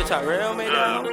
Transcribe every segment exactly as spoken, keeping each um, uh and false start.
bitch I real made that.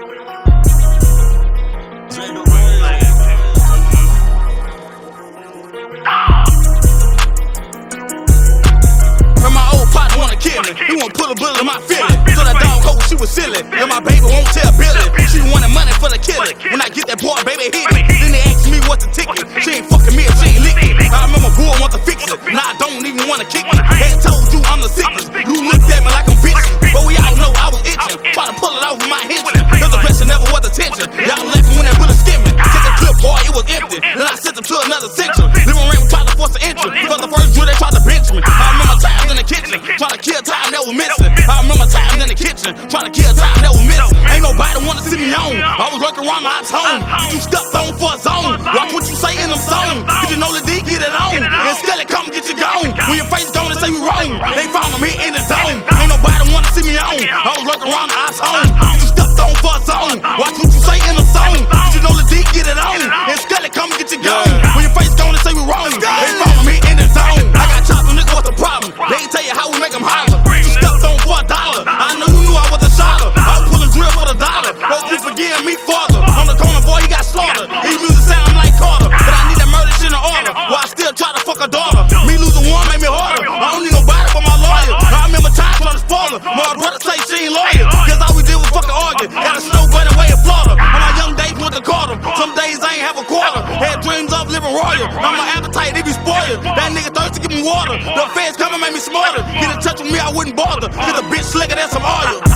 When my old partner wanna kill me, he wanna put a bullet in my feeling. So that dog hoe, she was silly. And my baby won't tell Billy. She wanted money for the killing. When I get that boy, baby, hit it. Then they ask me what's the ticket. She ain't fucking me if she ain't licking. I remember boy want to fix it. Now I don't even wanna kick it. Had told you I'm the sickest. You looked at me like I'm bitching. But we all know I was itching. Try to pull it off with my hitching. Cause the pressure never was attention. Y'all left when that bullet skimming. Took a clip, boy, it was empty. Then I sent them to another section. Living around tried to force the entry. For the first drill, they tried to bench me. I remember times in the kitchen. Trying to kill time that was missing. I remember times in the kitchen. Trying to kill time that was missing. Ain't nobody wanna see me on. I was working around my home. You stepped on for a zone. Watch what you say in them songs. Did you know the D get it on? And Skelly come get you gone. When your face gone, they say you wrong. They found them here in the zone. Ain't nobody wanna see me on. I was working around my home. You stepped on for a zone. Watch what you say in them songs. Did you know the D get it on? And Skelly come get you gone. When your face gone, they say you wrong. They found them here in the zone. I got chopped them, nigga, what's the problem? They ain't tell you how we make them holler. You stepped on for a dollar. I know you knew I was a shotter. I was pulling drill for the dollar. Hope you forgive me father. On the corner, boy, he got slaughtered. His music sound like Carter. But I need that murder shit in order. While I still try to fuck a daughter. Me losing one made me harder. I don't need nobody but my lawyer. I remember time trying to spoil her. My brother say she ain't loyal. Cause all we did was fucking argue. Had a snow bunny way in Florida. On my young days went to Carter. Some days I ain't have a quarter. Had dreams of living royal. Now my appetite, it be spoiled. That nigga thirsty, give me water. The feds coming, made me smarter. Get in touch with me, I wouldn't bother. Cause the bitch slicker than some oil.